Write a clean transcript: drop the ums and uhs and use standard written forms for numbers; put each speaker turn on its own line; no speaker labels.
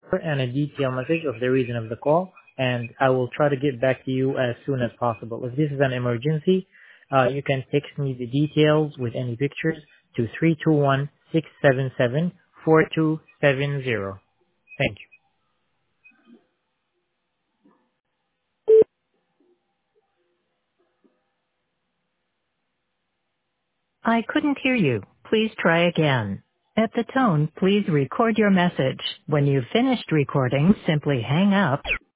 and a detailed message of the reason of the call, and I will try to get back to you as soon as possible. If this is an emergency, you can text me the details with any pictures to 321-677-4270. Thank you. I couldn't hear you. Please try again. At the tone, please record your message. When you've finished recording, simply hang up